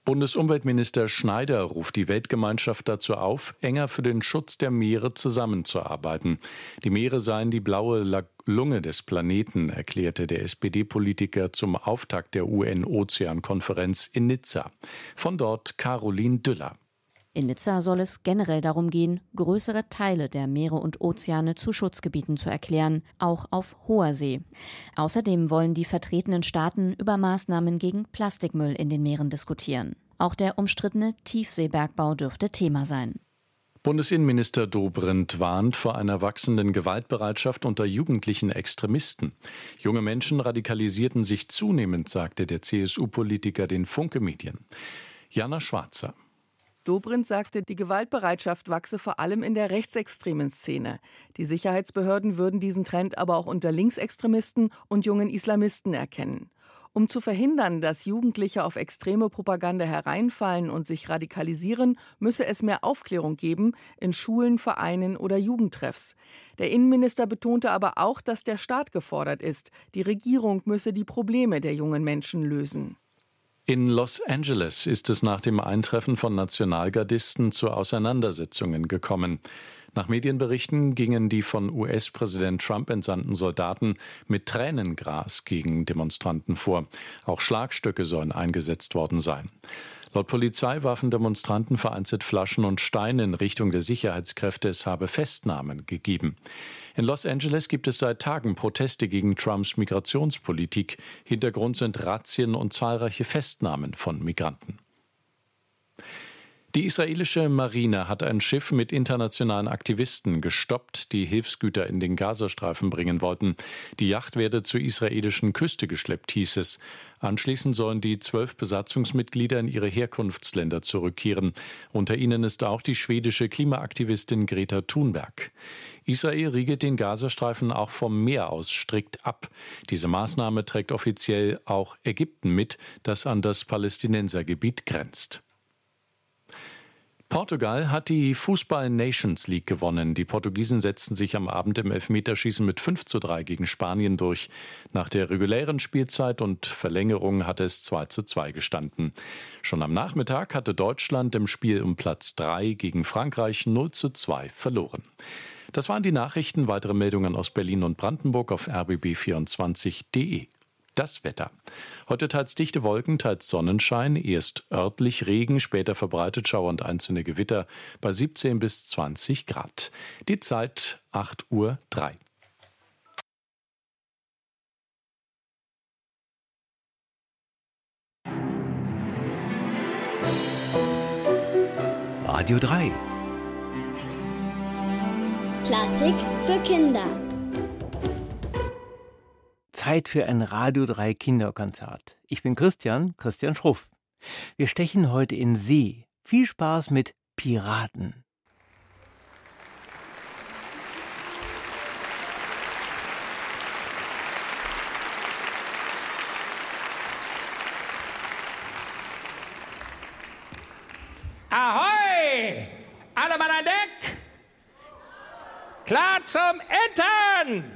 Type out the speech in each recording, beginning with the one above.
Bundesumweltminister Schneider ruft die Weltgemeinschaft dazu auf, enger für den Schutz der Meere zusammenzuarbeiten. Die Meere seien die blaue Lunge des Planeten, erklärte der SPD-Politiker zum Auftakt der UN-Ozean-Konferenz in Nizza. Von dort Caroline Düller. In Nizza soll es generell darum gehen, größere Teile der Meere und Ozeane zu Schutzgebieten zu erklären, auch auf hoher See. Außerdem wollen die vertretenen Staaten über Maßnahmen gegen Plastikmüll in den Meeren diskutieren. Auch der umstrittene Tiefseebergbau dürfte Thema sein. Bundesinnenminister Dobrindt warnt vor einer wachsenden Gewaltbereitschaft unter jugendlichen Extremisten. Junge Menschen radikalisierten sich zunehmend, sagte der CSU-Politiker den Funke-Medien. Jana Schwarzer. Dobrindt sagte, die Gewaltbereitschaft wachse vor allem in der rechtsextremen Szene. Die Sicherheitsbehörden würden diesen Trend aber auch unter Linksextremisten und jungen Islamisten erkennen. Um zu verhindern, dass Jugendliche auf extreme Propaganda hereinfallen und sich radikalisieren, müsse es mehr Aufklärung geben in Schulen, Vereinen oder Jugendtreffs. Der Innenminister betonte aber auch, dass der Staat gefordert ist. Die Regierung müsse die Probleme der jungen Menschen lösen. In Los Angeles ist es nach dem Eintreffen von Nationalgardisten zu Auseinandersetzungen gekommen. Nach Medienberichten gingen die von US-Präsident Trump entsandten Soldaten mit Tränengas gegen Demonstranten vor. Auch Schlagstöcke sollen eingesetzt worden sein. Laut Polizei warfen Demonstranten vereinzelt Flaschen und Steine in Richtung der Sicherheitskräfte. Es habe Festnahmen gegeben. In Los Angeles gibt es seit Tagen Proteste gegen Trumps Migrationspolitik. Hintergrund sind Razzien und zahlreiche Festnahmen von Migranten. Die israelische Marine hat ein Schiff mit internationalen Aktivisten gestoppt, die Hilfsgüter in den Gazastreifen bringen wollten. Die Yacht werde zur israelischen Küste geschleppt, hieß es. Anschließend sollen die 12 Besatzungsmitglieder in ihre Herkunftsländer zurückkehren. Unter ihnen ist auch die schwedische Klimaaktivistin Greta Thunberg. Israel riegelt den Gazastreifen auch vom Meer aus strikt ab. Diese Maßnahme trägt offiziell auch Ägypten mit, das an das Palästinensergebiet grenzt. Portugal hat die Fußball-Nations League gewonnen. Die Portugiesen setzten sich am Abend im Elfmeterschießen mit 5:3 gegen Spanien durch. Nach der regulären Spielzeit und Verlängerung hatte es 2:2 gestanden. Schon am Nachmittag hatte Deutschland im Spiel um Platz 3 gegen Frankreich 0:2 verloren. Das waren die Nachrichten. Weitere Meldungen aus Berlin und Brandenburg auf rbb24.de. Das Wetter. Heute teils dichte Wolken, teils Sonnenschein, erst örtlich Regen, später verbreitet Schauer und einzelne Gewitter bei 17 bis 20 Grad. Die Zeit 8:03 Uhr. Radio 3. Klassik für Kinder. Zeit für ein Radio 3 Kinderkonzert. Ich bin Christian Schruff. Wir stechen heute in See. Viel Spaß mit Piraten. Ahoi! Alle Mann an Deck! Klar zum Entern!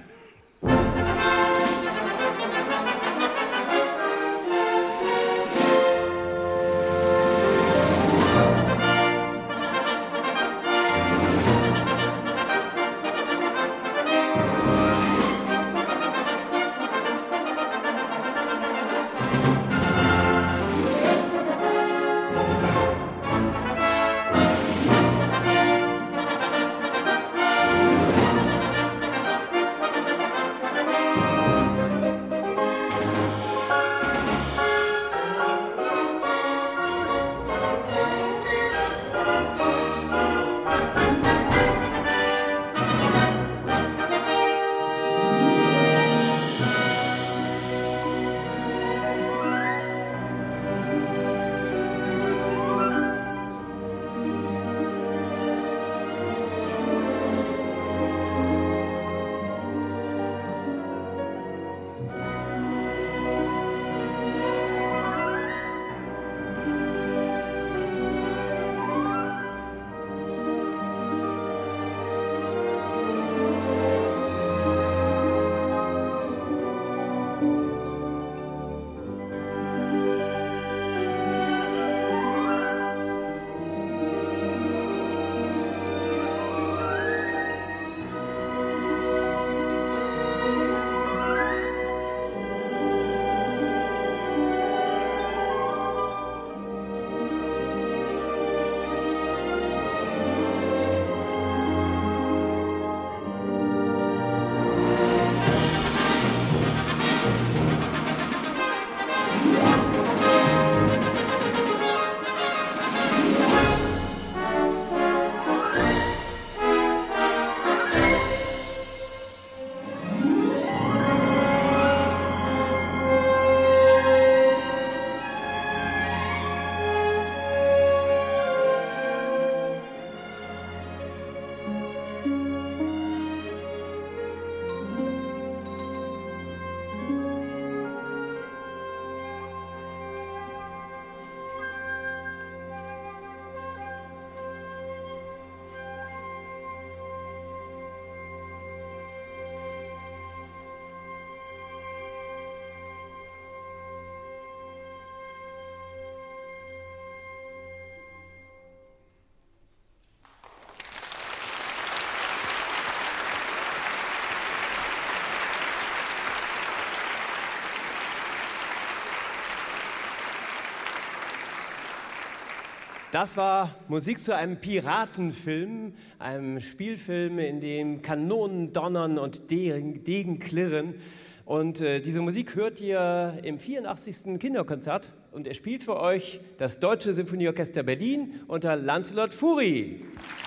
Das war Musik zu einem Piratenfilm, einem Spielfilm, in dem Kanonen donnern und Degen klirren. Und diese Musik hört ihr im 84. Kinderkonzert. Und er spielt für euch das Deutsche Symphonieorchester Berlin unter Lancelot Fury.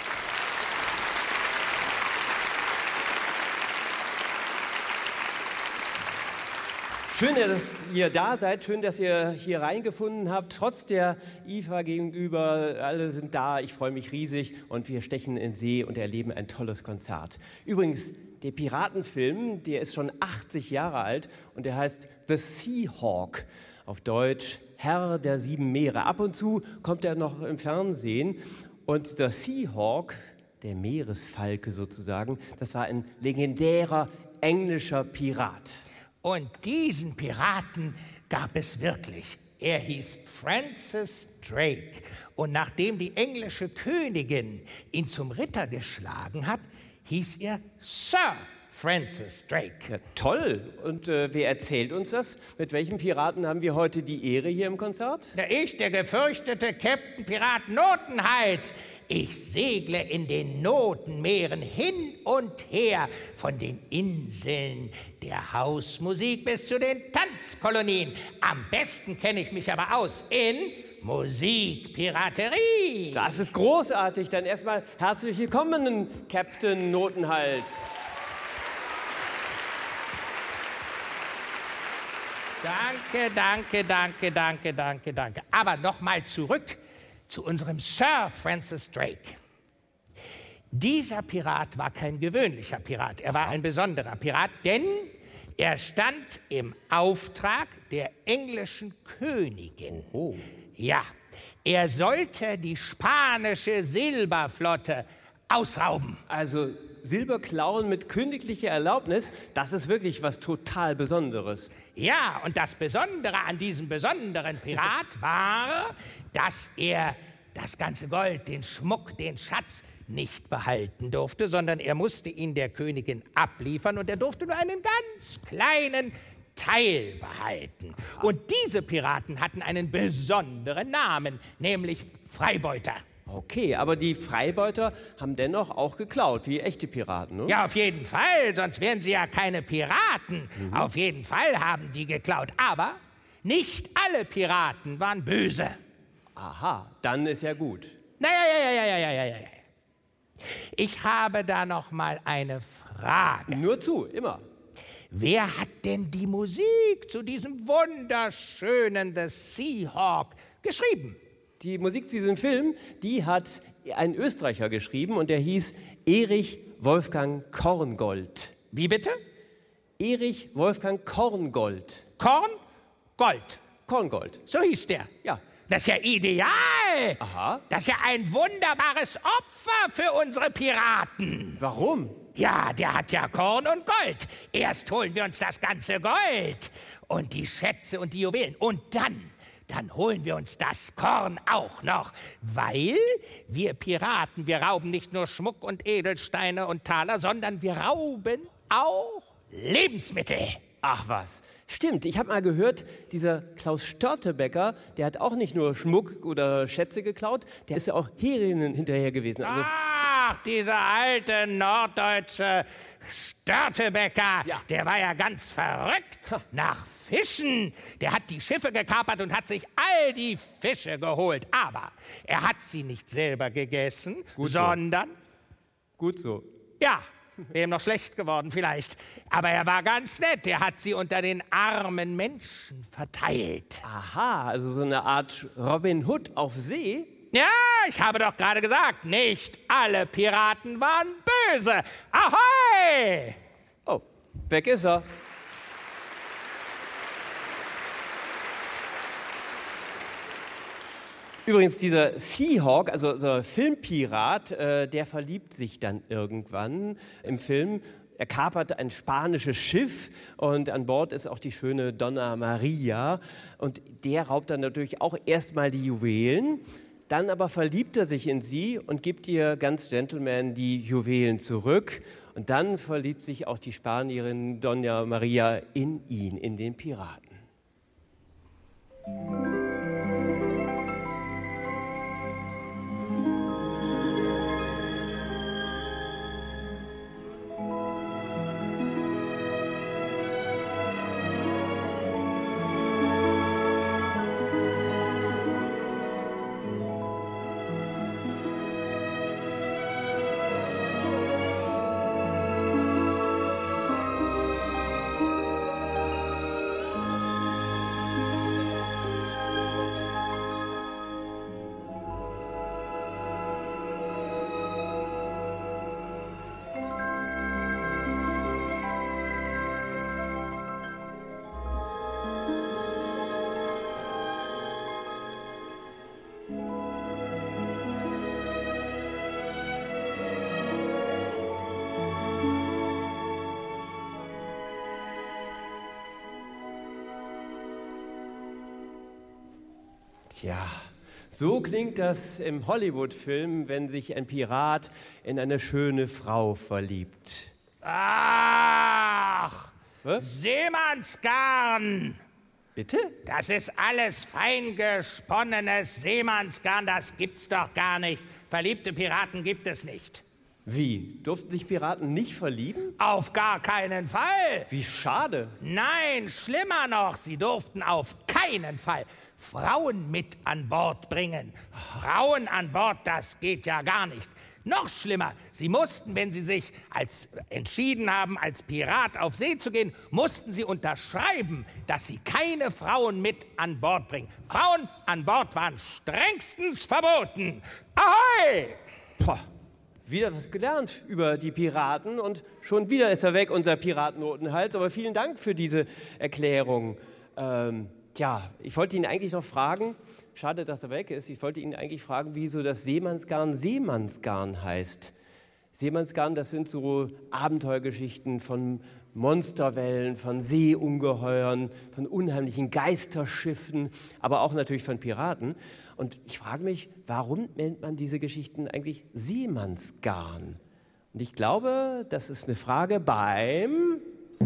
Schön, dass ihr da seid, schön, dass ihr hier reingefunden habt, trotz der IFA gegenüber. Alle sind da, ich freue mich riesig und wir stechen in See und erleben ein tolles Konzert. Übrigens, der Piratenfilm, der ist schon 80 Jahre alt und der heißt The Seahawk, auf Deutsch Herr der 7 Meere. Ab und zu kommt er noch im Fernsehen und der Seahawk, der Meeresfalke sozusagen, das war ein legendärer englischer Pirat. Und diesen Piraten gab es wirklich. Er hieß Francis Drake. Und nachdem die englische Königin ihn zum Ritter geschlagen hat, hieß er Sir Francis Drake. Ja, toll. Und wer erzählt uns das? Mit welchem Piraten haben wir heute die Ehre hier im Konzert? Na, ich, der gefürchtete Captain Pirat Notenhals. Ich segle in den Notenmeeren hin und her, von den Inseln der Hausmusik bis zu den Tanzkolonien. Am besten kenne ich mich aber aus in Musikpiraterie. Das ist großartig. Dann erstmal herzlich willkommen, Captain Notenhals. Danke. Aber nochmal zurück zu unserem Sir Francis Drake. Dieser Pirat war kein gewöhnlicher Pirat, er war ein besonderer Pirat, denn er stand im Auftrag der englischen Königin. Oh. Ja, er sollte die spanische Silberflotte ausrauben. Also Silberklauen mit königlicher Erlaubnis, das ist wirklich was total Besonderes. Ja, und das Besondere an diesem besonderen Pirat war, dass er das ganze Gold, den Schmuck, den Schatz nicht behalten durfte, sondern er musste ihn der Königin abliefern und er durfte nur einen ganz kleinen Teil behalten. Und diese Piraten hatten einen besonderen Namen, nämlich Freibeuter. Okay, aber die Freibeuter haben dennoch auch geklaut, wie echte Piraten, ne? Ja, auf jeden Fall, sonst wären sie ja keine Piraten. Auf jeden Fall haben die geklaut, aber nicht alle Piraten waren böse. Aha, dann ist ja gut. Naja. Ich habe da noch mal eine Frage. Nur zu, immer. Wer hat denn die Musik zu diesem wunderschönen The Seahawk geschrieben? Die Musik zu diesem Film, die hat ein Österreicher geschrieben und der hieß Erich Wolfgang Korngold. Wie bitte? Erich Wolfgang Korngold. Korngold. Korngold. So hieß der. Ja. Das ist ja ideal. Aha. Das ist ja ein wunderbares Opfer für unsere Piraten. Warum? Ja, der hat ja Korn und Gold. Erst holen wir uns das ganze Gold und die Schätze und die Juwelen. Und dann holen wir uns das Korn auch noch. Weil wir Piraten, wir rauben nicht nur Schmuck und Edelsteine und Taler, sondern wir rauben auch Lebensmittel. Ach was. Stimmt, ich habe mal gehört, dieser Klaus Störtebeker, der hat auch nicht nur Schmuck oder Schätze geklaut, der ist ja auch Herinnen hinterher gewesen. Also Ach, dieser alte norddeutsche Störtebeker, Ja. der war ja ganz verrückt nach Fischen. Der hat die Schiffe gekapert und hat sich all die Fische geholt. Aber er hat sie nicht selber gegessen, Gut so. sondern, gut so. ja, wäre ihm noch schlecht geworden vielleicht. Aber er war ganz nett, er hat sie unter den armen Menschen verteilt. Aha, also so eine Art Robin Hood auf See? Ja, ich habe doch gerade gesagt, nicht alle Piraten waren böse. Ahoi! Oh, weg ist er. Übrigens, dieser Seahawk, also so ein Filmpirat, der verliebt sich dann irgendwann im Film. Er kapert ein spanisches Schiff und an Bord ist auch die schöne Donna Maria. Und der raubt dann natürlich auch erstmal die Juwelen. Dann aber verliebt er sich in sie und gibt ihr ganz Gentleman die Juwelen zurück. Und dann verliebt sich auch die Spanierin Donna Maria in ihn, in den Piraten. Tja, so klingt das im Hollywood-Film, wenn sich ein Pirat in eine schöne Frau verliebt. Ach, Seemannsgarn. Bitte? Das ist alles fein gesponnenes Seemannsgarn, das gibt's doch gar nicht. Verliebte Piraten gibt es nicht. Wie? Durften sich Piraten nicht verlieben? Auf gar keinen Fall. Wie schade. Nein, schlimmer noch, sie durften auf keinen Fall Frauen mit an Bord bringen. Frauen an Bord, das geht ja gar nicht. Noch schlimmer, sie mussten, wenn sie sich entschieden haben, als Pirat auf See zu gehen, mussten sie unterschreiben, dass sie keine Frauen mit an Bord bringen. Frauen an Bord waren strengstens verboten. Ahoi! Boah, wieder was gelernt über die Piraten und schon wieder ist er weg, unser Piratennotenhals. Aber vielen Dank für diese Erklärung. Ich wollte ihn eigentlich noch fragen, schade, dass er weg ist, ich wollte ihn eigentlich fragen, wieso das Seemannsgarn Seemannsgarn heißt. Seemannsgarn, das sind so Abenteuergeschichten von Monsterwellen, von Seeungeheuern, von unheimlichen Geisterschiffen, aber auch natürlich von Piraten. Und ich frage mich, warum nennt man diese Geschichten eigentlich Seemannsgarn? Und ich glaube, das ist eine Frage beim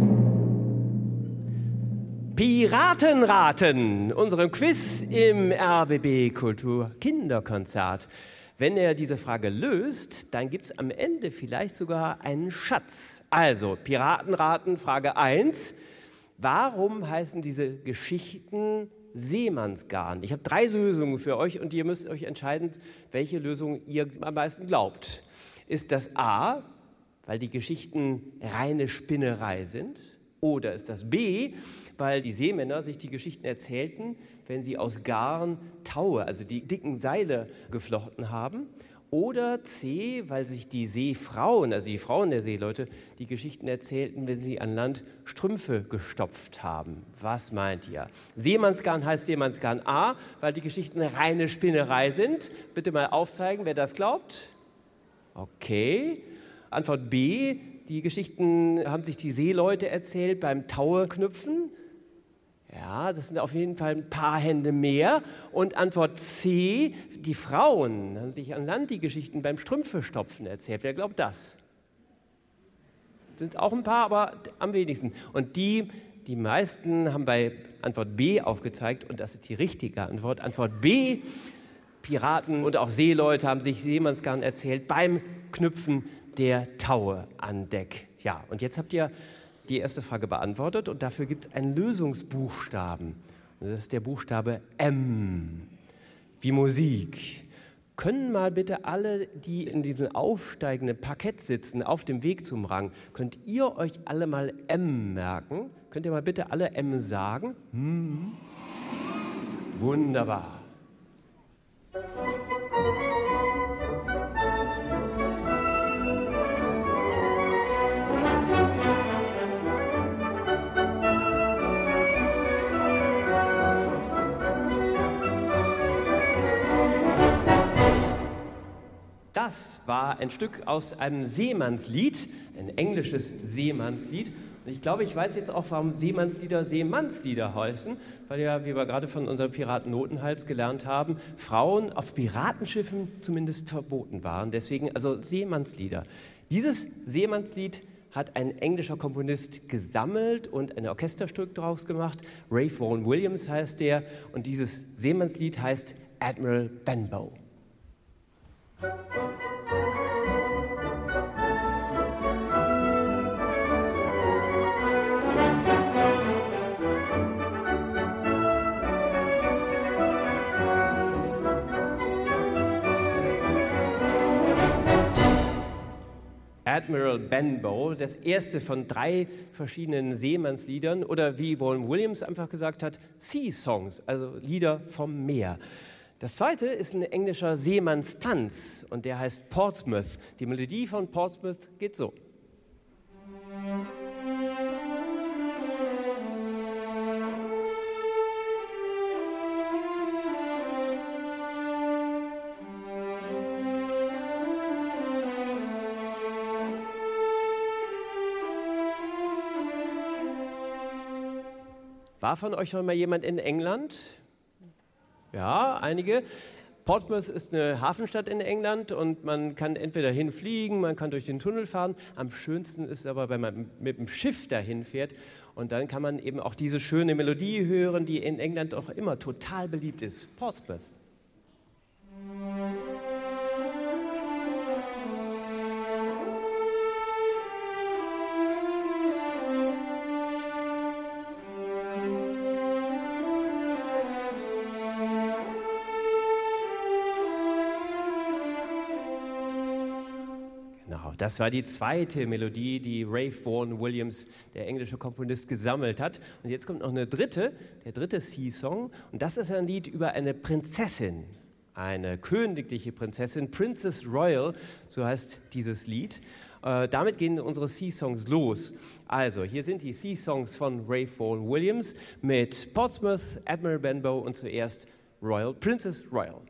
Piratenraten, unserem Quiz im RBB Kultur Kinderkonzert. Wenn er diese Frage löst, dann gibt es am Ende vielleicht sogar einen Schatz. Also, Piratenraten, Frage 1. Warum heißen diese Geschichten Seemannsgarn? Ich habe 3 Lösungen für euch und ihr müsst euch entscheiden, welche Lösung ihr am meisten glaubt. Ist das A, weil die Geschichten reine Spinnerei sind? Oder ist das B, weil die Seemänner sich die Geschichten erzählten, wenn sie aus Garn Taue, also die dicken Seile, geflochten haben? Oder C, weil sich die Seefrauen, also die Frauen der Seeleute, die Geschichten erzählten, wenn sie an Land Strümpfe gestopft haben? Was meint ihr? Seemannsgarn heißt Seemannsgarn A, weil die Geschichten reine Spinnerei sind. Bitte mal aufzeigen, wer das glaubt. Okay. Antwort B. Die Geschichten haben sich die Seeleute erzählt beim Taueknüpfen. Ja, das sind auf jeden Fall ein paar Hände mehr. Und Antwort C, die Frauen haben sich an Land die Geschichten beim Strümpfestopfen erzählt. Wer glaubt das? Sind auch ein paar, aber am wenigsten. Und die meisten haben bei Antwort B aufgezeigt, und das ist die richtige Antwort. Antwort B, Piraten und auch Seeleute haben sich Seemannsgarn erzählt beim Knüpfen der Taue an Deck. Ja, und jetzt habt ihr die erste Frage beantwortet und dafür gibt es einen Lösungsbuchstaben. Und das ist der Buchstabe M, wie Musik. Können mal bitte alle, die in diesem aufsteigenden Parkett sitzen, auf dem Weg zum Rang, könnt ihr euch alle mal M merken? Könnt ihr mal bitte alle M sagen? Wunderbar. Das war ein Stück aus einem Seemannslied, ein englisches Seemannslied. Und ich glaube, ich weiß jetzt auch, warum Seemannslieder Seemannslieder heißen, weil ja, wie wir gerade von unserem Piraten-Notenhals gelernt haben, Frauen auf Piratenschiffen zumindest verboten waren. Deswegen also Seemannslieder. Dieses Seemannslied hat ein englischer Komponist gesammelt und ein Orchesterstück daraus gemacht. Ralph Vaughan Williams heißt der. Und dieses Seemannslied heißt Admiral Benbow. Admiral Benbow, das erste von 3 verschiedenen Seemannsliedern oder wie Vaughan Williams einfach gesagt hat, Sea Songs, also Lieder vom Meer. Das zweite ist ein englischer Seemannstanz und der heißt Portsmouth. Die Melodie von Portsmouth geht so. War von euch noch mal jemand in England? Ja, einige. Portsmouth ist eine Hafenstadt in England und man kann entweder hinfliegen, man kann durch den Tunnel fahren. Am schönsten ist aber, wenn man mit dem Schiff dahin fährt. Und dann kann man eben auch diese schöne Melodie hören, die in England auch immer total beliebt ist. Portsmouth. Das war die zweite Melodie, die Ralph Vaughan Williams, der englische Komponist, gesammelt hat. Und jetzt kommt noch eine dritte, der dritte Sea-Song. Und das ist ein Lied über eine Prinzessin, eine königliche Prinzessin, Princess Royal, so heißt dieses Lied. Damit gehen unsere Sea-Songs los. Also, hier sind die Sea-Songs von Ralph Vaughan Williams mit Portsmouth, Admiral Benbow und zuerst Royal, Princess Royal.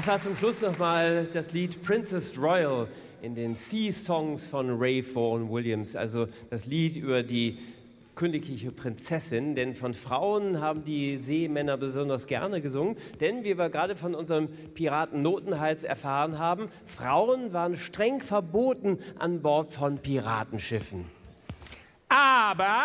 Das war zum Schluss nochmal das Lied Princess Royal in den Sea Songs von Ray Vaughan Williams. Also das Lied über die königliche Prinzessin, denn von Frauen haben die Seemänner besonders gerne gesungen, denn wie wir gerade von unserem Piraten Notenhals erfahren haben, Frauen waren streng verboten an Bord von Piratenschiffen. Aber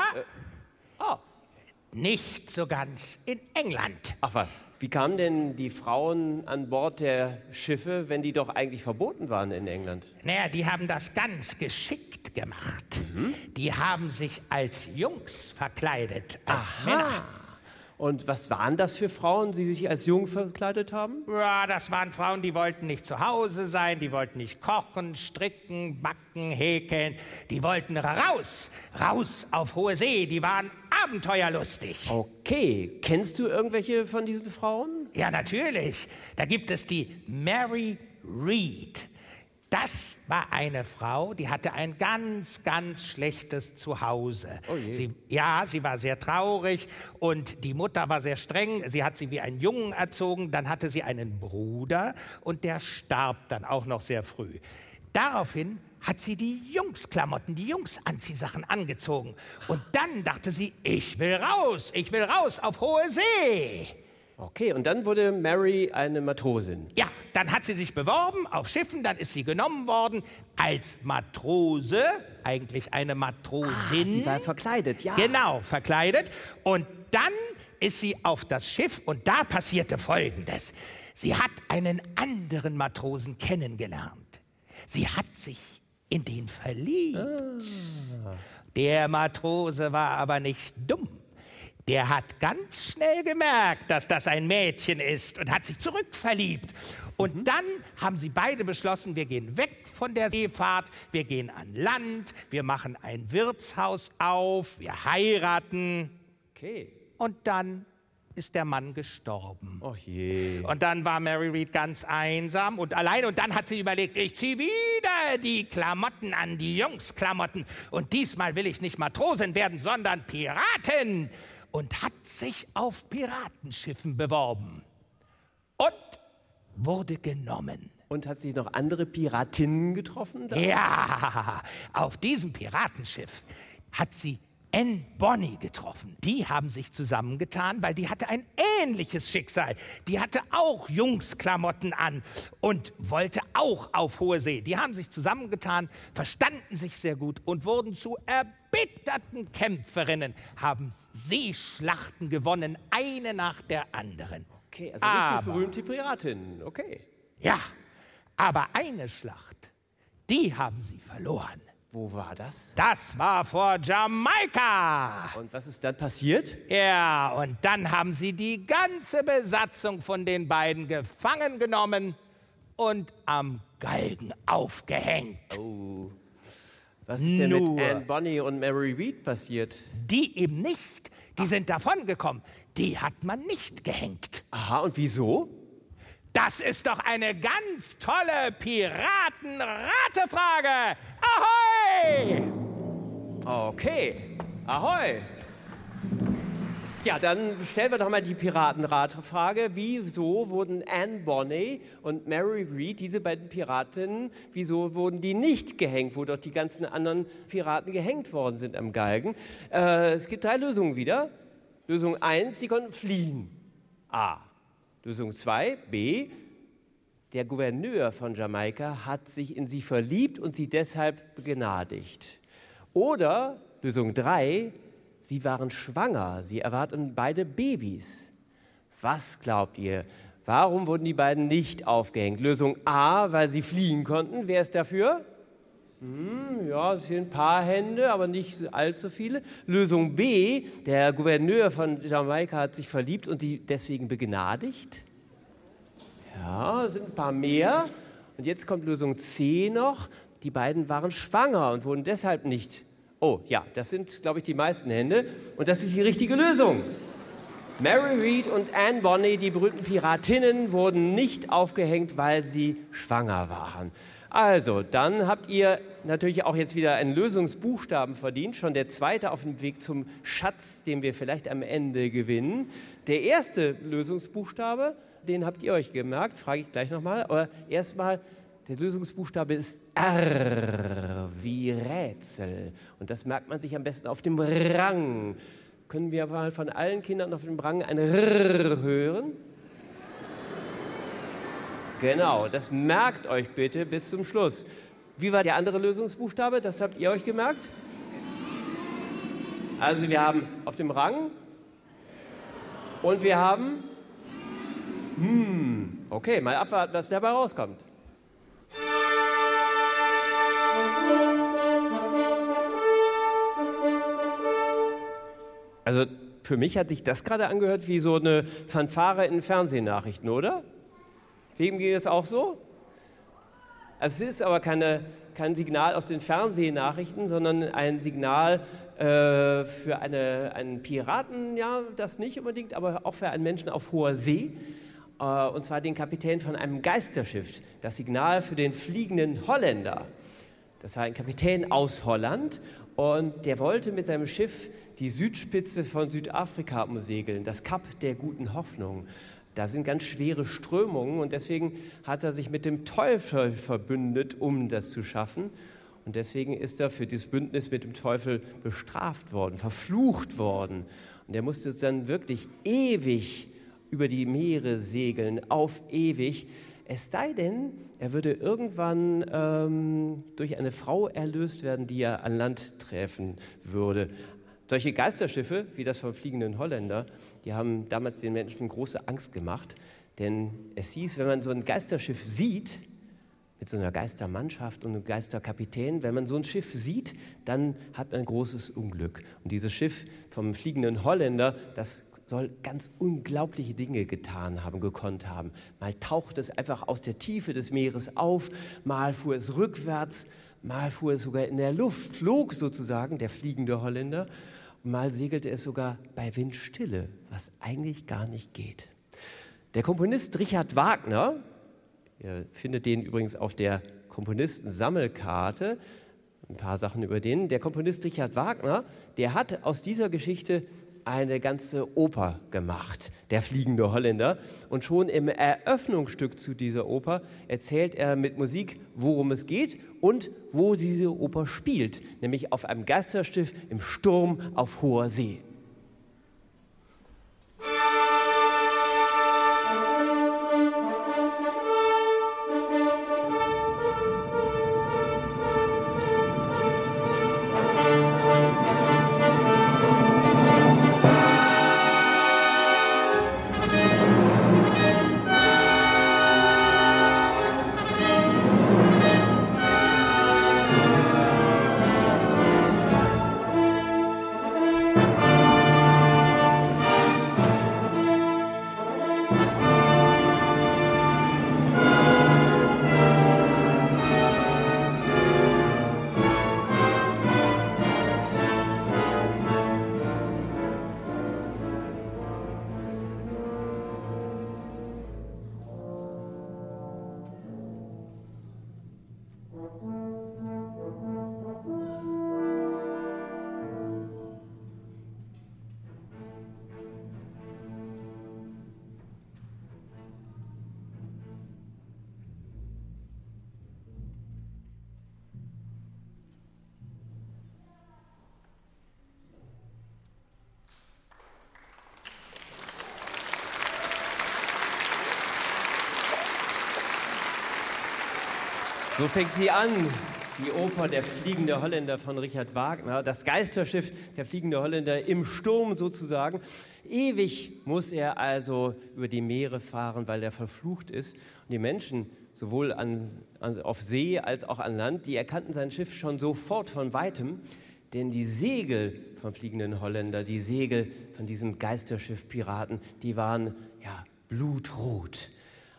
nicht so ganz in England. Ach was, wie kamen denn die Frauen an Bord der Schiffe, wenn die doch eigentlich verboten waren in England? Naja, die haben das ganz geschickt gemacht. Die haben sich als Jungs verkleidet, als Männer. Und was waren das für Frauen, die sich als Jungen verkleidet haben? Ja, das waren Frauen, die wollten nicht zu Hause sein, die wollten nicht kochen, stricken, backen, häkeln. Die wollten raus auf hohe See, die waren abenteuerlustig. Okay, kennst du irgendwelche von diesen Frauen? Ja, natürlich. Da gibt es die Mary Read. Das war eine Frau, die hatte ein ganz, ganz schlechtes Zuhause. Oh je. Sie war sehr traurig und die Mutter war sehr streng. Sie hat sie wie einen Jungen erzogen. Dann hatte sie einen Bruder und der starb dann auch noch sehr früh. Daraufhin hat sie die Jungsklamotten, die Jungsanziehsachen angezogen. Und dann dachte sie, ich will raus auf hohe See. Okay, und dann wurde Mary eine Matrosin. Ja, dann hat sie sich beworben auf Schiffen, dann ist sie genommen worden als Matrose, eigentlich eine Matrosin. Sie war verkleidet, ja. Genau, verkleidet. Und dann ist sie auf das Schiff und da passierte Folgendes. Sie hat einen anderen Matrosen kennengelernt. Sie hat sich in den verliebt. Der Matrose war aber nicht dumm. Der hat ganz schnell gemerkt, dass das ein Mädchen ist und hat sich zurückverliebt. Und dann haben sie beide beschlossen, wir gehen weg von der Seefahrt, wir gehen an Land, wir machen ein Wirtshaus auf, wir heiraten. Okay. Und dann ist der Mann gestorben. Oh je. Und dann war Mary Read ganz einsam und allein. Und dann hat sie überlegt, ich ziehe wieder die Klamotten an, die Jungsklamotten. Und diesmal will ich nicht Matrosin werden, sondern Piratin. Und hat sich auf Piratenschiffen beworben. Und wurde genommen. Und hat sich noch andere Piratinnen getroffen? Ja, auf diesem Piratenschiff hat sie Anne Bonny getroffen. Die haben sich zusammengetan, weil die hatte ein ähnliches Schicksal. Die hatte auch Jungsklamotten an und wollte auch auf hohe See. Die haben sich zusammengetan, verstanden sich sehr gut und wurden zu erbitterten Kämpferinnen, haben Seeschlachten gewonnen, eine nach der anderen. Okay, also richtig berühmte Piratinnen, okay. Ja, aber eine Schlacht, die haben sie verloren. Wo war das? Das war vor Jamaika. Und was ist dann passiert? Ja, und dann haben sie die ganze Besatzung von den beiden gefangen genommen und am Galgen aufgehängt. Oh. Was ist denn mit Anne Bonny und Mary Read passiert? Die eben nicht. Die sind davongekommen. Die hat man nicht gehängt. Aha, und wieso? Das ist doch eine ganz tolle Piraten-Ratefrage. Ahoi! Okay, ahoi. Tja, dann stellen wir doch mal die Piratenratefrage. Wieso wurden Anne Bonny und Mary Read, diese beiden Piratinnen, wieso wurden die nicht gehängt, wo doch die ganzen anderen Piraten gehängt worden sind am Galgen? Es gibt 3 Lösungen wieder. Lösung 1, sie konnten fliehen. A. Lösung 2, B. Der Gouverneur von Jamaika hat sich in sie verliebt und sie deshalb begnadigt. Oder Lösung 3, sie waren schwanger, sie erwarteten beide Babys. Was glaubt ihr? Warum wurden die beiden nicht aufgehängt? Lösung A, weil sie fliehen konnten. Wer ist dafür? Ja, es sind ein paar Hände, aber nicht allzu viele. Lösung B, der Gouverneur von Jamaika hat sich verliebt und sie deswegen begnadigt. Ja, es sind ein paar mehr. Und jetzt kommt Lösung C noch. Die beiden waren schwanger und wurden deshalb nicht. Oh ja, das sind, glaube ich, die meisten Hände. Und das ist die richtige Lösung. Mary Read und Anne Bonny, die berühmten Piratinnen, wurden nicht aufgehängt, weil sie schwanger waren. Also, dann habt ihr natürlich auch jetzt wieder einen Lösungsbuchstaben verdient. Schon der zweite auf dem Weg zum Schatz, den wir vielleicht am Ende gewinnen. Der erste Lösungsbuchstabe den habt ihr euch gemerkt, frage ich gleich nochmal. Aber erstmal, der Lösungsbuchstabe ist R wie Rätsel. Und das merkt man sich am besten auf dem Rang. Können wir mal von allen Kindern auf dem Rang ein R hören? Genau, das merkt euch bitte bis zum Schluss. Wie war der andere Lösungsbuchstabe? Das habt ihr euch gemerkt? Also wir haben auf dem Rang und wir haben okay, mal abwarten, was dabei rauskommt. Also für mich hat sich das gerade angehört wie so eine Fanfare in Fernsehnachrichten, oder? Wem geht es auch so? Also es ist aber kein Signal aus den Fernsehnachrichten, sondern ein Signal für einen Piraten, ja, das nicht unbedingt, aber auch für einen Menschen auf hoher See. Und zwar den Kapitän von einem Geisterschiff. Das Signal für den fliegenden Holländer. Das war ein Kapitän aus Holland und der wollte mit seinem Schiff die Südspitze von Südafrika umsegeln, das Kap der guten Hoffnung. Da sind ganz schwere Strömungen und deswegen hat er sich mit dem Teufel verbündet, um das zu schaffen. Und deswegen ist er für dieses Bündnis mit dem Teufel bestraft worden, verflucht worden. Und er musste dann wirklich ewig über die Meere segeln, auf ewig. Es sei denn, er würde irgendwann durch eine Frau erlöst werden, die er an Land treffen würde. Solche Geisterschiffe, wie das vom fliegenden Holländer, die haben damals den Menschen große Angst gemacht. Denn es hieß, wenn man so ein Geisterschiff sieht, mit so einer Geistermannschaft und einem Geisterkapitän, wenn man so ein Schiff sieht, dann hat man ein großes Unglück. Und dieses Schiff vom fliegenden Holländer, das soll ganz unglaubliche Dinge getan haben, gekonnt haben. Mal taucht es einfach aus der Tiefe des Meeres auf, mal fuhr es rückwärts, mal fuhr es sogar in der Luft, flog sozusagen der fliegende Holländer, und mal segelte es sogar bei Windstille, was eigentlich gar nicht geht. Der Komponist Richard Wagner, ihr findet den übrigens auf der Komponistensammelkarte, ein paar Sachen über den, der Komponist Richard Wagner, der hat aus dieser Geschichte eine ganze Oper gemacht, der fliegende Holländer. Und schon im Eröffnungsstück zu dieser Oper erzählt er mit Musik, worum es geht und wo diese Oper spielt, nämlich auf einem Geisterschiff im Sturm auf hoher See. So fängt sie an, die Oper Der fliegende Holländer von Richard Wagner, das Geisterschiff Der fliegende Holländer im Sturm sozusagen. Ewig muss er also über die Meere fahren, weil er verflucht ist. Und die Menschen, sowohl auf See als auch an Land, die erkannten sein Schiff schon sofort von Weitem, denn die Segel vom fliegenden Holländer, die Segel von diesem Geisterschiff Piraten, die waren ja blutrot.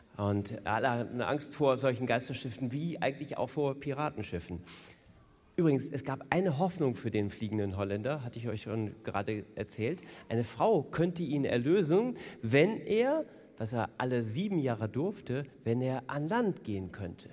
Und alle hatten Angst vor solchen Geisterschiffen wie eigentlich auch vor Piratenschiffen. Übrigens, es gab eine Hoffnung für den fliegenden Holländer, hatte ich euch schon gerade erzählt. Eine Frau könnte ihn erlösen, wenn er, was er alle 7 Jahre durfte, wenn er an Land gehen könnte.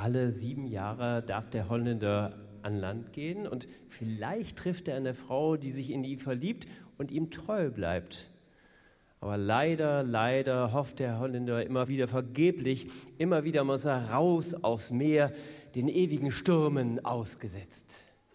Alle 7 Jahre darf der Holländer an Land gehen und vielleicht trifft er eine Frau, die sich in ihn verliebt und ihm treu bleibt. Aber leider hofft der Holländer immer wieder vergeblich, immer wieder muss er raus aufs Meer, den ewigen Stürmen ausgesetzt.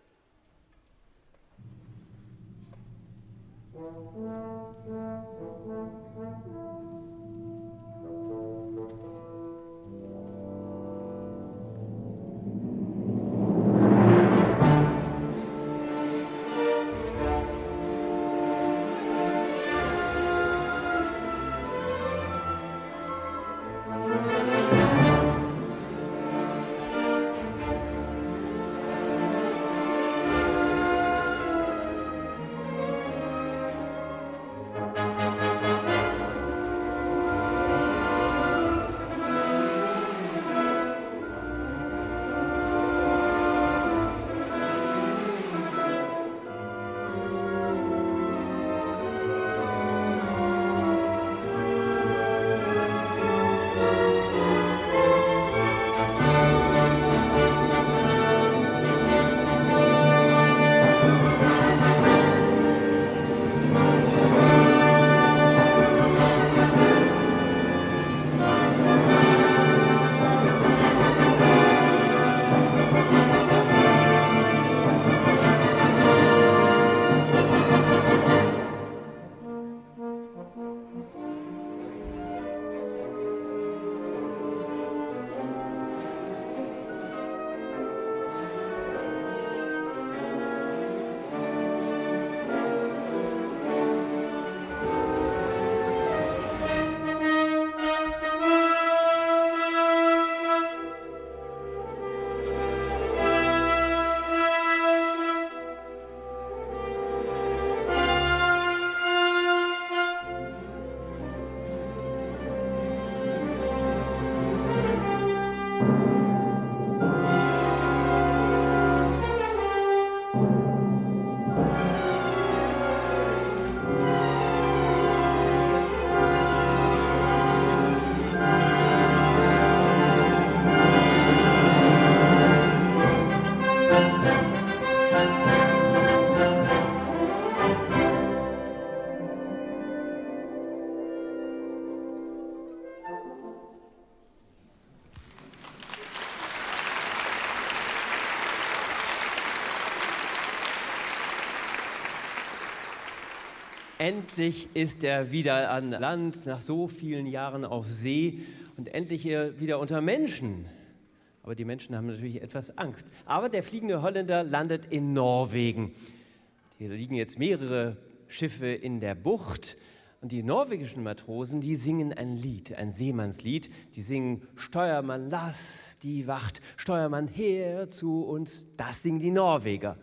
Endlich ist er wieder an Land, nach so vielen Jahren auf See und endlich wieder unter Menschen. Aber die Menschen haben natürlich etwas Angst. Aber der fliegende Holländer landet in Norwegen. Hier liegen jetzt mehrere Schiffe in der Bucht. Und die norwegischen Matrosen, die singen ein Lied, ein Seemannslied. Die singen: Steuermann, lass die Wacht, Steuermann, her zu uns. Das singen die Norweger.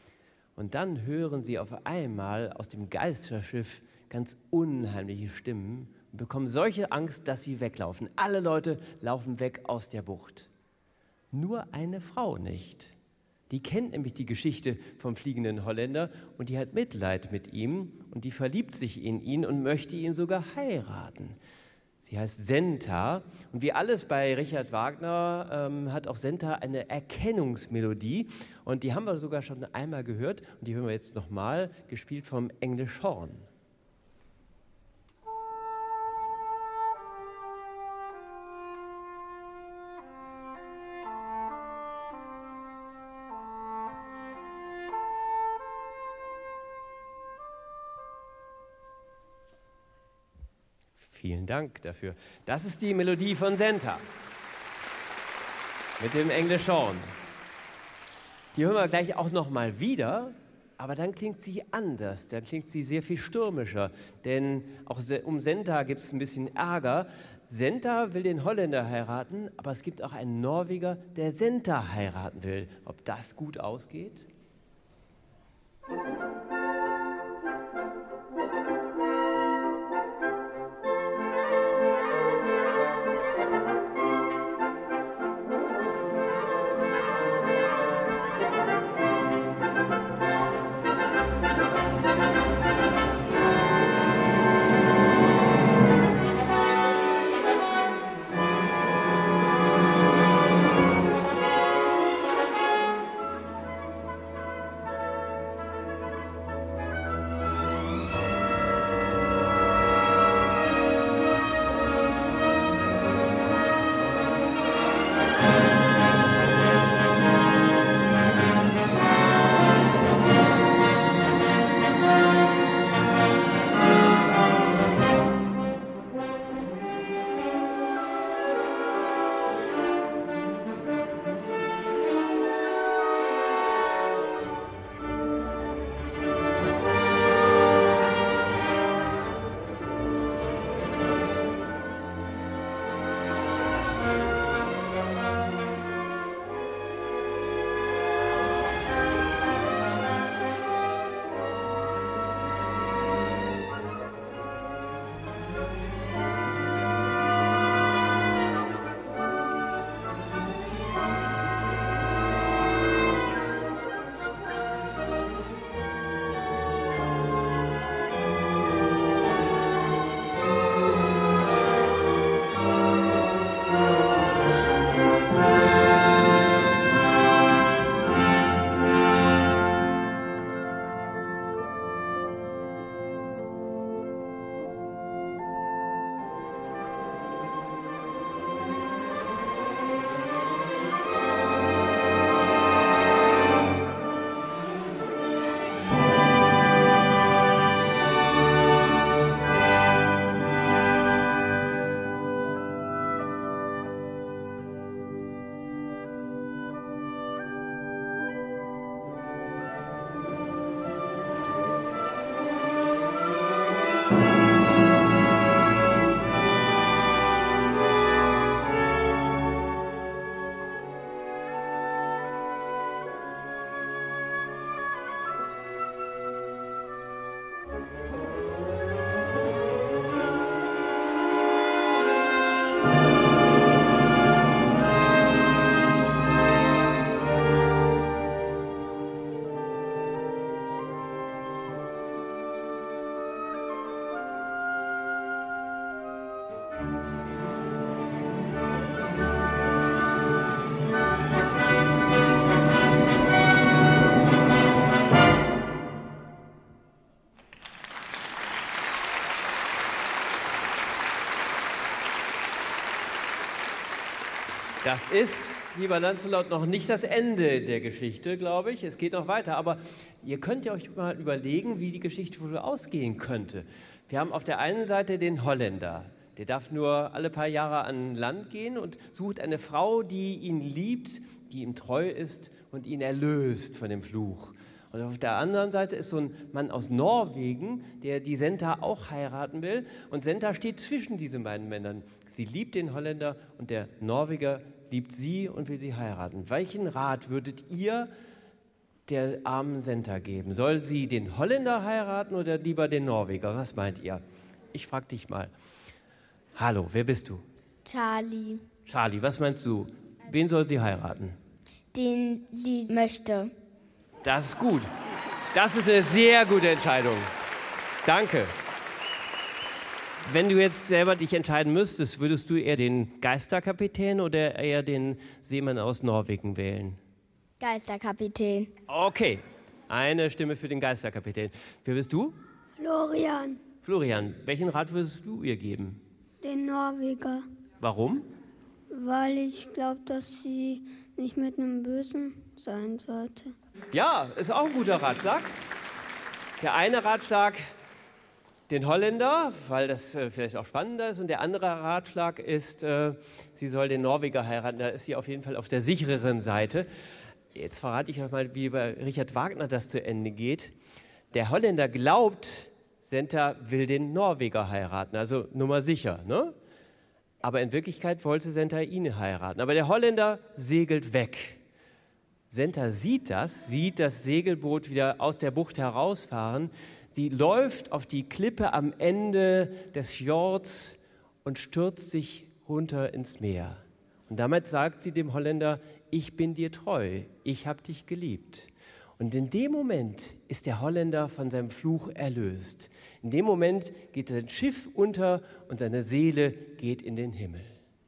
Und dann hören sie auf einmal aus dem Geisterschiff ganz unheimliche Stimmen und bekommen solche Angst, dass sie weglaufen. Alle Leute laufen weg aus der Bucht. Nur eine Frau nicht. Die kennt nämlich die Geschichte vom fliegenden Holländer und die hat Mitleid mit ihm und die verliebt sich in ihn und möchte ihn sogar heiraten. Sie heißt Senta und wie alles bei Richard Wagner hat auch Senta eine Erkennungsmelodie und die haben wir sogar schon einmal gehört und die hören wir jetzt nochmal, gespielt vom English Horn. Vielen Dank dafür. Das ist die Melodie von Senta mit dem English Horn. Die hören wir gleich auch noch mal wieder, aber dann klingt sie anders, dann klingt sie sehr viel stürmischer, denn auch um Senta gibt es ein bisschen Ärger. Senta will den Holländer heiraten, aber es gibt auch einen Norweger, der Senta heiraten will. Ob das gut ausgeht? Das ist, lieber Lancelot, noch nicht das Ende der Geschichte, glaube ich. Es geht noch weiter, aber ihr könnt ja euch mal überlegen, wie die Geschichte wohl ausgehen könnte. Wir haben auf der einen Seite den Holländer. Der darf nur alle paar Jahre an Land gehen und sucht eine Frau, die ihn liebt, die ihm treu ist und ihn erlöst von dem Fluch. Und auf der anderen Seite ist so ein Mann aus Norwegen, der die Senta auch heiraten will. Und Senta steht zwischen diesen beiden Männern. Sie liebt den Holländer und der Norweger liebt sie und will sie heiraten. Welchen Rat würdet ihr der armen Senta geben? Soll sie den Holländer heiraten oder lieber den Norweger? Was meint ihr? Ich frage dich mal. Hallo, wer bist du? Charlie. Charlie, was meinst du? Wen soll sie heiraten? Den sie möchte. Das ist gut. Das ist eine sehr gute Entscheidung. Danke. Wenn du jetzt selber dich entscheiden müsstest, würdest du eher den Geisterkapitän oder eher den Seemann aus Norwegen wählen? Geisterkapitän. Okay, eine Stimme für den Geisterkapitän. Wer bist du? Florian, Florian, welchen Rat würdest du ihr geben? den Norweger, Warum? weil ich glaube, dass sie nicht mit einem Bösen sein sollte. Ja, ist auch ein guter Ratschlag. Der eine Ratschlag, den Holländer, weil das vielleicht auch spannender ist. Und der andere Ratschlag ist, sie soll den Norweger heiraten. Da ist sie auf jeden Fall auf der sichereren Seite. Jetzt verrate ich euch mal, wie bei Richard Wagner das zu Ende geht. Der Holländer glaubt, Senta will den Norweger heiraten, also Nummer sicher, ne? Aber in Wirklichkeit wollte Senta ihn heiraten. Aber der Holländer segelt weg. Senta sieht das Segelboot wieder aus der Bucht herausfahren. Sie läuft auf die Klippe am Ende des Fjords und stürzt sich runter ins Meer. Und damit sagt sie dem Holländer, ich bin dir treu, ich habe dich geliebt. Und in dem Moment ist der Holländer von seinem Fluch erlöst. In dem Moment geht sein Schiff unter und seine Seele geht in den Himmel.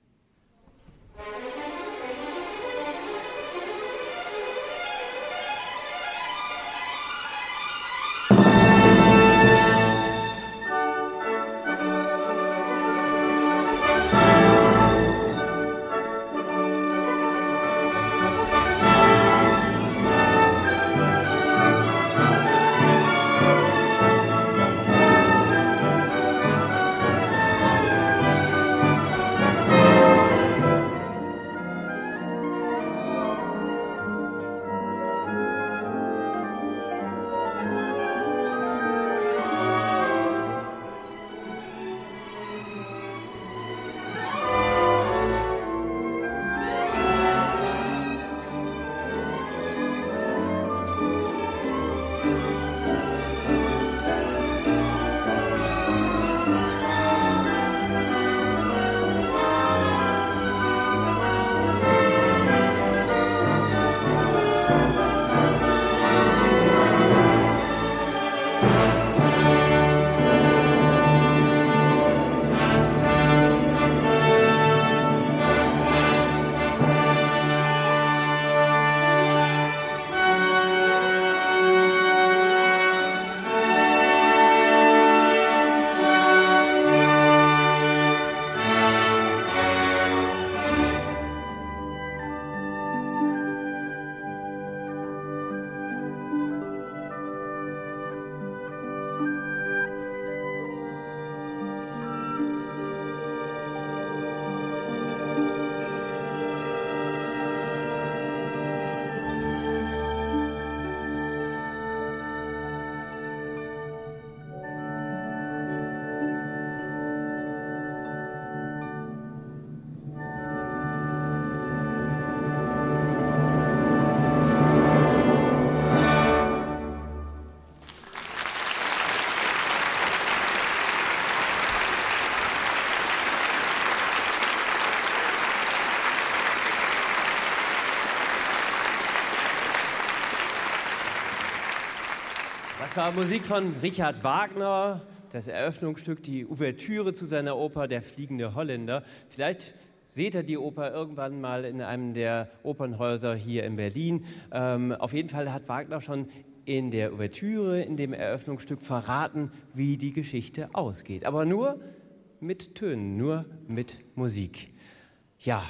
Das war Musik von Richard Wagner, das Eröffnungsstück, die Ouvertüre zu seiner Oper Der fliegende Holländer. Vielleicht seht ihr die Oper irgendwann mal in einem der Opernhäuser hier in Berlin. Auf jeden Fall hat Wagner schon in der Ouvertüre, in dem Eröffnungsstück verraten, wie die Geschichte ausgeht. Aber nur mit Tönen, nur mit Musik. Ja,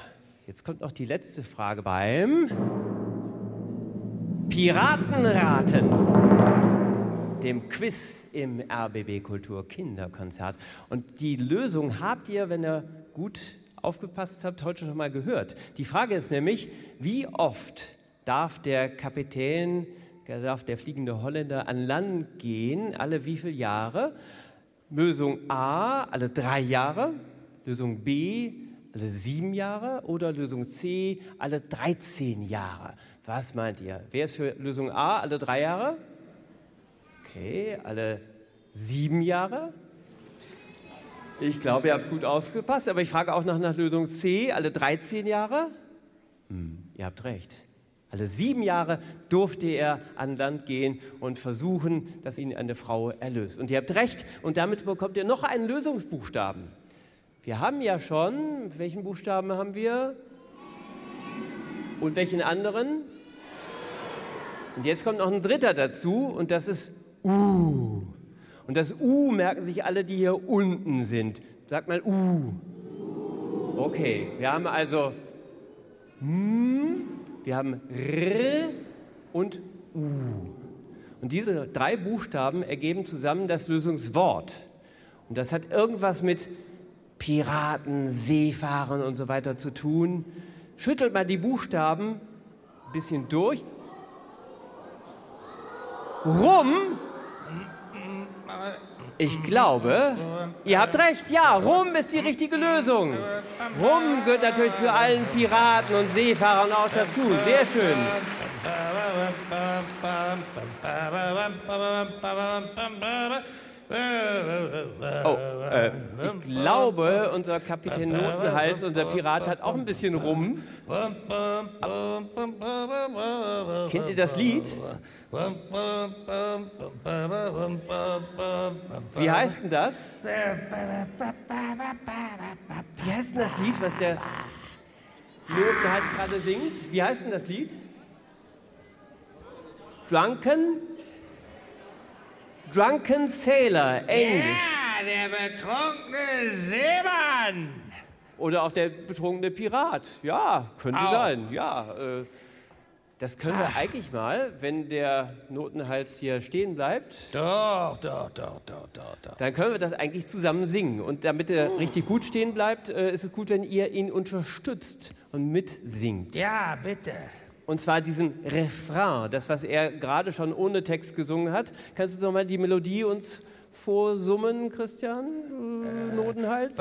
Jetzt kommt noch die letzte Frage beim Piratenraten, dem Quiz im RBB Kultur Kinderkonzert. Und die Lösung habt ihr, wenn ihr gut aufgepasst habt, heute schon mal gehört. Die Frage ist nämlich, wie oft darf der Kapitän, darf der fliegende Holländer an Land gehen, alle wie viele Jahre? Lösung A, alle 3 Jahre. Lösung B, alle 7 Jahre. Oder Lösung C, alle 13 Jahre. Was meint ihr? Wer ist für Lösung A, alle 3 Jahre? Okay, alle 7 Jahre? Ich glaube, ihr habt gut aufgepasst, aber ich frage auch nach Lösung C, alle 13 Jahre? Ihr habt recht. Alle 7 Jahre durfte er an Land gehen und versuchen, dass ihn eine Frau erlöst. Und ihr habt recht, und damit bekommt ihr noch einen Lösungsbuchstaben. Wir haben ja schon, welchen Buchstaben haben wir? Und welchen anderen? Und jetzt kommt noch ein dritter dazu, und das ist U. Und das U merken sich alle, die hier unten sind. Sagt mal U. Okay, wir haben also wir haben R und U. Und diese 3 Buchstaben ergeben zusammen das Lösungswort. Und das hat irgendwas mit Piraten, Seefahren und so weiter zu tun. Schüttelt mal die Buchstaben ein bisschen durch. Rum. Ich glaube, ihr habt recht, ja, Rum ist die richtige Lösung. Rum gehört natürlich zu allen Piraten und Seefahrern auch dazu. Sehr schön. Ich glaube, unser Kapitän Notenhals, unser Pirat, hat auch ein bisschen Rum. Kennt ihr das Lied? Wie heißt denn das? Wie heißt denn das Lied, was der Notenhals gerade singt? Wie heißt denn das Lied? Drunken Sailor, Englisch. Ja, der betrunkene Seemann. Oder auch der betrunkene Pirat. Ja, könnte sein. Ja, das können wir eigentlich mal, wenn der Notenhals hier stehen bleibt. Doch. Dann können wir das eigentlich zusammen singen. Und damit er richtig gut stehen bleibt, ist es gut, wenn ihr ihn unterstützt und mitsingt. Ja, bitte. Und zwar diesen Refrain, das, was er gerade schon ohne Text gesungen hat. Kannst du noch mal die Melodie uns vorsummen, Christian? Notenhals?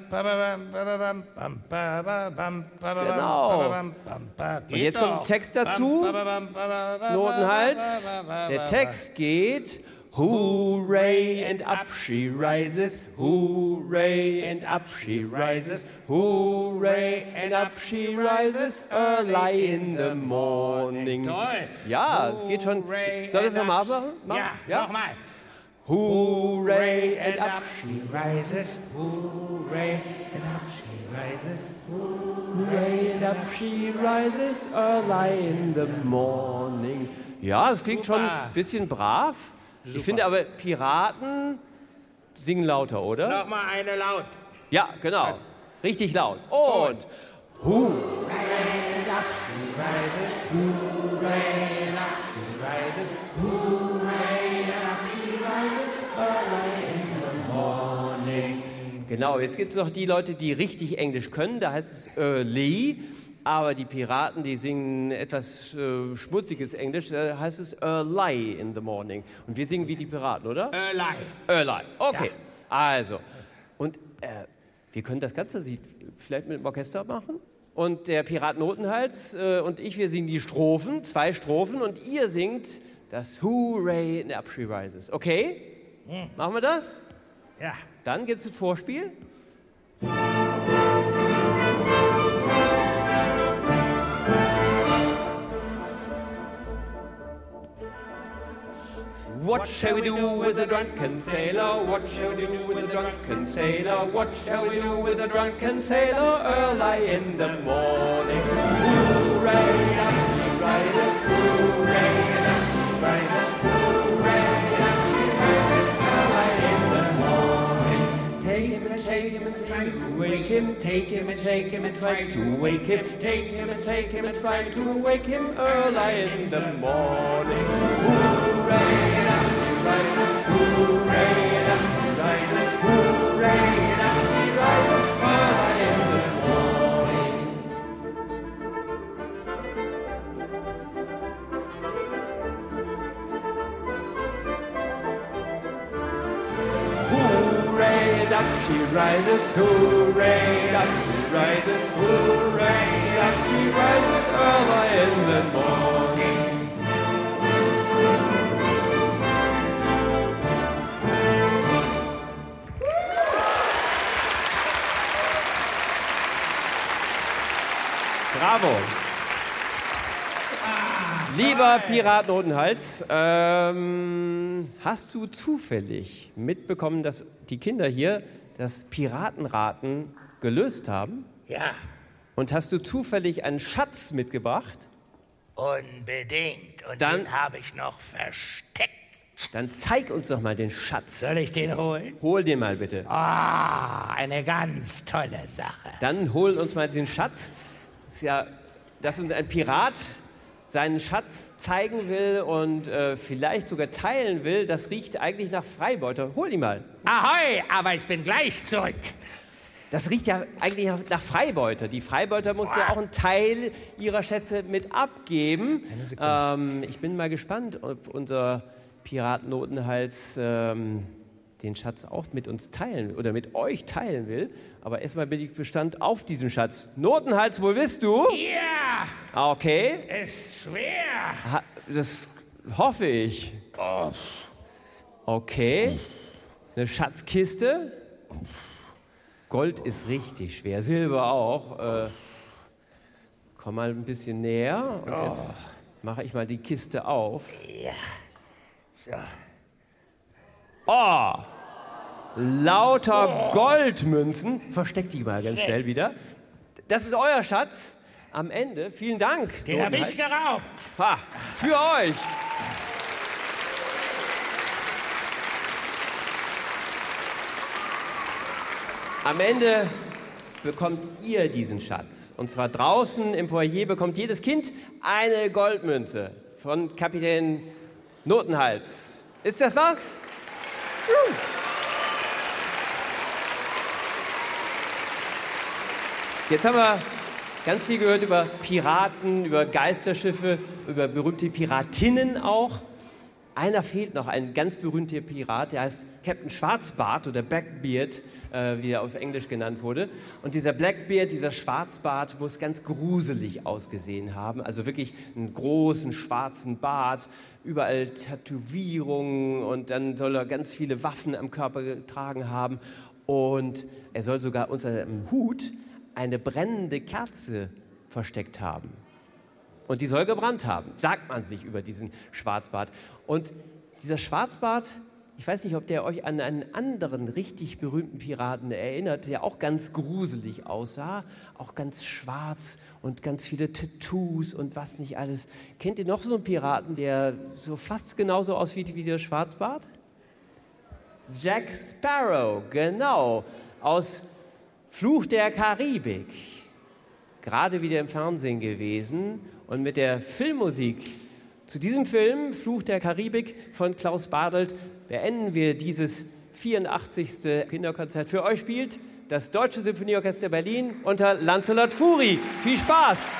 Genau. Und jetzt kommt ein Text dazu. Notenhals. Der Text geht: Hooray, and up she rises. Hooray, and up she rises. Hooray, and up she rises early in the morning. Toll. Ja, es geht schon. Soll ich es nochmal machen? Ja, nochmal. Hooray, and up she rises. Hooray, and up she rises. Hooray, and up she rises early in the morning. Ja, es klingt schon ein bisschen brav. Super. Ich finde aber, Piraten singen lauter, oder? Nochmal eine laut. Ja, genau. Richtig laut. Und Hooray, and up she rises. Hooray, and up she rises. Hooray, and up she rises early in the morning. Genau, jetzt gibt es noch die Leute, die richtig Englisch können. Da heißt es early. Aber die Piraten, die singen etwas schmutziges Englisch, da heißt es early in the morning. Und wir singen wie die Piraten, oder? Early, okay. Ja. Also, und wir können das Ganze vielleicht mit dem Orchester machen. Und der Pirat Notenhals und ich, wir singen die Strophen, 2 Strophen, und ihr singt das Hooray and up she rises. Okay? Machen wir das? Ja. Dann gibt es ein Vorspiel. What shall we do with a drunken sailor? What shall we do with a drunken sailor? What shall we do with a drunken sailor early in the morning? Hooray, up she rises, hooray, up she rises, hooray, up she rises early in the morning. Take him and shake him and try to wake him, take him and shake him and try to wake him, take him and shake him and try to wake him early in the morning. Hooray, Dusty rises, hooray, Dusty rises, hooray, Dusty rises early in the morning. Hooray, Dusty rises, hooray, Dusty rises, hooray, Dusty rises early in the morning. Bravo. Lieber Pirat Notenhals, hast du zufällig mitbekommen, dass die Kinder hier das Piratenraten gelöst haben? Ja. Und hast du zufällig einen Schatz mitgebracht? Unbedingt. Und Dann- den habe ich noch versteckt. Dann zeig uns doch mal den Schatz. Soll ich den holen? Hol den mal bitte. Ah, eine ganz tolle Sache. Dann hol uns mal den Schatz. Das ist ja, dass uns ein Pirat seinen Schatz zeigen will und vielleicht sogar teilen will, das riecht eigentlich nach Freibeuter. Hol ihn mal. Ahoi, aber ich bin gleich zurück. Das riecht ja eigentlich nach Freibeuter. Die Freibeuter muss ja auch einen Teil ihrer Schätze mit abgeben. Ich bin mal gespannt, ob unser Pirat Notenhals den Schatz auch mit uns teilen oder mit euch teilen will. Aber erstmal bin ich gespannt auf diesen Schatz. Notenhals, wo bist du? Ja, Okay, ist schwer. das hoffe ich. Oh, Okay, eine Schatzkiste. Gold ist richtig schwer, Silber auch. Komm mal ein bisschen näher und jetzt mache ich mal die Kiste auf. ja. So. Oh, lauter Goldmünzen. Versteckt die mal ganz schnell wieder. Das ist euer Schatz am Ende. Vielen Dank. Den habe ich Notenhals. geraubt. Ha, für euch. Am Ende bekommt ihr diesen Schatz. Und zwar draußen im Foyer bekommt jedes Kind eine Goldmünze von Kapitän Notenhals. Ist das was? Jetzt haben wir ganz viel gehört über Piraten, über Geisterschiffe, über berühmte Piratinnen auch. Einer fehlt noch, ein ganz berühmter Pirat, der heißt Captain Schwarzbart oder Blackbeard, wie er auf Englisch genannt wurde. Und dieser Blackbeard, dieser Schwarzbart, muss ganz gruselig ausgesehen haben. Also wirklich einen großen schwarzen Bart, überall Tätowierungen und dann soll er ganz viele Waffen am Körper getragen haben. Und er soll sogar unter seinem Hut eine brennende Kerze versteckt haben. Und die soll gebrannt haben, sagt man sich über diesen Schwarzbart. Und dieser Schwarzbart, ich weiß nicht, ob der euch an einen anderen richtig berühmten Piraten erinnert, der auch ganz gruselig aussah, auch ganz schwarz und ganz viele Tattoos und was nicht alles. Kennt ihr noch so einen Piraten, der so fast genauso aussieht wie der Schwarzbart? Jack Sparrow, genau, aus Fluch der Karibik. Gerade wieder im Fernsehen gewesen und mit der Filmmusik zu diesem Film, Fluch der Karibik von Klaus Badelt, beenden wir dieses 84. Kinderkonzert. Für euch spielt das Deutsche Symphonieorchester Berlin unter Lancelot Fury. Viel Spaß!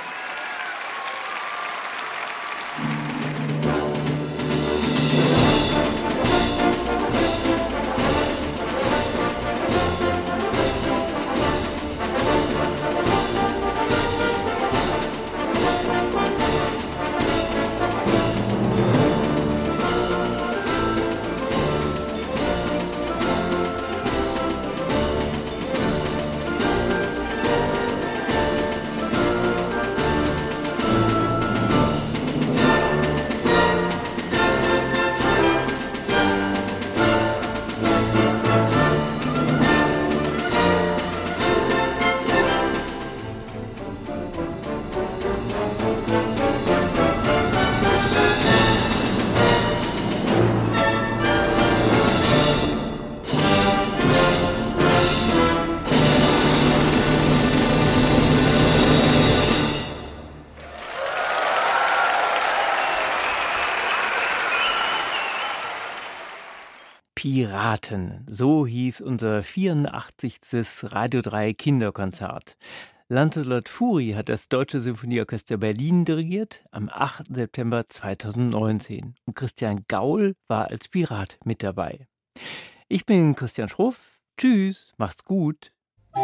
Piraten, so hieß unser 84. Radio 3 Kinderkonzert. Lancelot Fury hat das Deutsche Symphonieorchester Berlin dirigiert am 8. September 2019. Und Christian Gaul war als Pirat mit dabei. Ich bin Christian Schruff. Tschüss, macht's gut.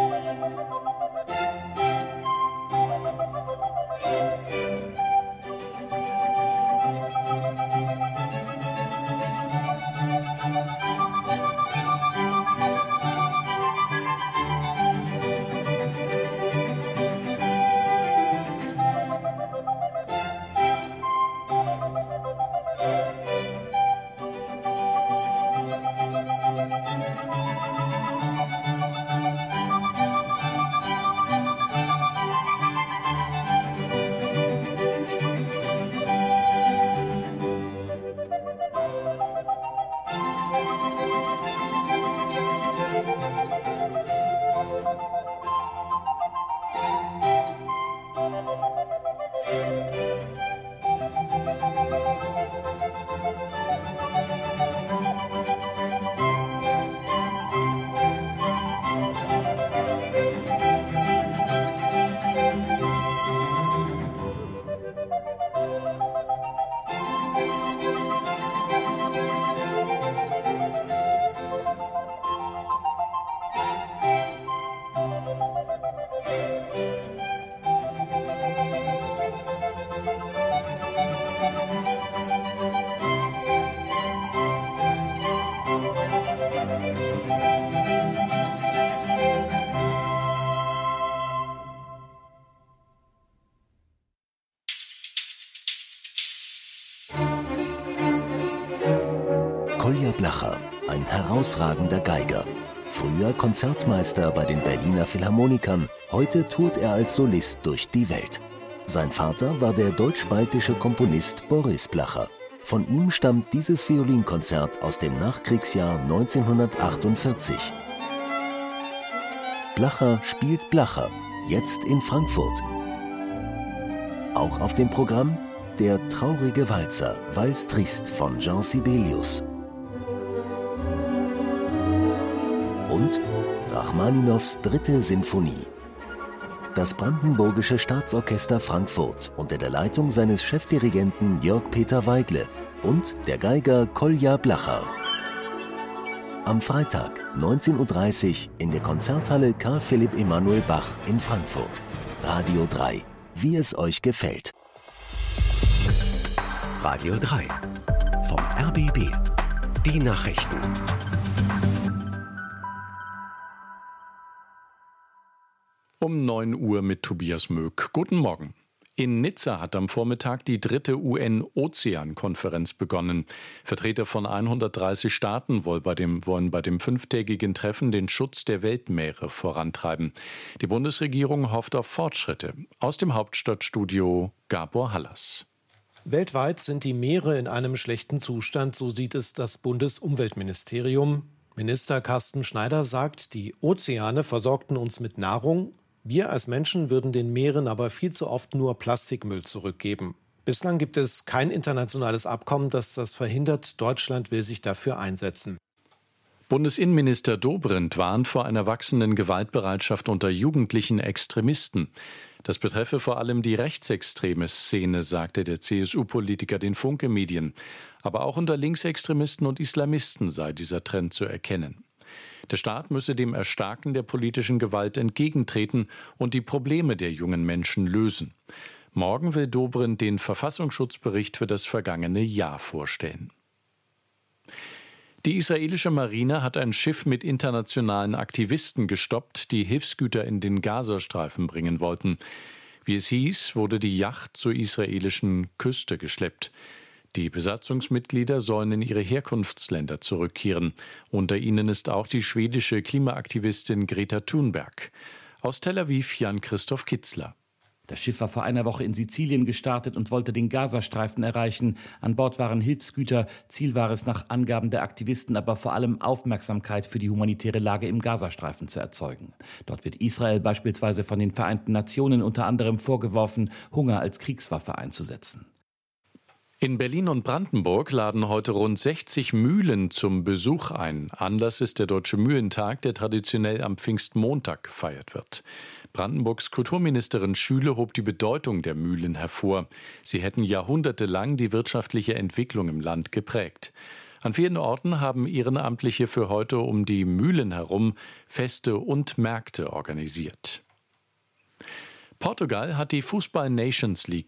Kolja Blacher, ein herausragender Geiger. Früher Konzertmeister bei den Berliner Philharmonikern, heute tourt er als Solist durch die Welt. Sein Vater war der deutsch-baltische Komponist Boris Blacher. Von ihm stammt dieses Violinkonzert aus dem Nachkriegsjahr 1948. Blacher spielt Blacher, jetzt in Frankfurt. Auch auf dem Programm Der traurige Walzer, Valse Triste von Jean Sibelius. Und Rachmaninows 3. Sinfonie. Das Brandenburgische Staatsorchester Frankfurt unter der Leitung seines Chefdirigenten Jörg-Peter Weigle und der Geiger Kolja Blacher. Am Freitag, 19:30 Uhr in der Konzerthalle Karl Philipp Emanuel Bach in Frankfurt. Radio 3, wie es euch gefällt. Radio 3 vom RBB. Die Nachrichten. Um 9 Uhr mit Tobias Möck. Guten Morgen. In Nizza hat am Vormittag die 3. UN-Ozean-Konferenz begonnen. Vertreter von 130 Staaten wollen bei dem 5-tägigen Treffen den Schutz der Weltmeere vorantreiben. Die Bundesregierung hofft auf Fortschritte. Aus dem Hauptstadtstudio Gabor Hallas. Weltweit sind die Meere in einem schlechten Zustand, so sieht es das Bundesumweltministerium. Minister Carsten Schneider sagt, die Ozeane versorgten uns mit Nahrung. Wir als Menschen würden den Meeren aber viel zu oft nur Plastikmüll zurückgeben. Bislang gibt es kein internationales Abkommen, das das verhindert. Deutschland will sich dafür einsetzen. Bundesinnenminister Dobrindt warnt vor einer wachsenden Gewaltbereitschaft unter jugendlichen Extremisten. Das betreffe vor allem die rechtsextreme Szene, sagte der CSU-Politiker den Funke-Medien. Aber auch unter Linksextremisten und Islamisten sei dieser Trend zu erkennen. Der Staat müsse dem Erstarken der politischen Gewalt entgegentreten und die Probleme der jungen Menschen lösen. Morgen will Dobrindt den Verfassungsschutzbericht für das vergangene Jahr vorstellen. Die israelische Marine hat ein Schiff mit internationalen Aktivisten gestoppt, die Hilfsgüter in den Gazastreifen bringen wollten. Wie es hieß, wurde die Yacht zur israelischen Küste geschleppt. Die Besatzungsmitglieder sollen in ihre Herkunftsländer zurückkehren. Unter ihnen ist auch die schwedische Klimaaktivistin Greta Thunberg. Aus Tel Aviv Jan-Christoph Kitzler. Das Schiff war vor einer Woche in Sizilien gestartet und wollte den Gazastreifen erreichen. An Bord waren Hilfsgüter. Ziel war es nach Angaben der Aktivisten aber vor allem Aufmerksamkeit für die humanitäre Lage im Gazastreifen zu erzeugen. Dort wird Israel beispielsweise von den Vereinten Nationen unter anderem vorgeworfen, Hunger als Kriegswaffe einzusetzen. In Berlin und Brandenburg laden heute rund 60 Mühlen zum Besuch ein. Anlass ist der Deutsche Mühlentag, der traditionell am Pfingstmontag gefeiert wird. Brandenburgs Kulturministerin Schüle hob die Bedeutung der Mühlen hervor. Sie hätten jahrhundertelang die wirtschaftliche Entwicklung im Land geprägt. An vielen Orten haben Ehrenamtliche für heute um die Mühlen herum Feste und Märkte organisiert. Portugal hat die Fußball-Nations League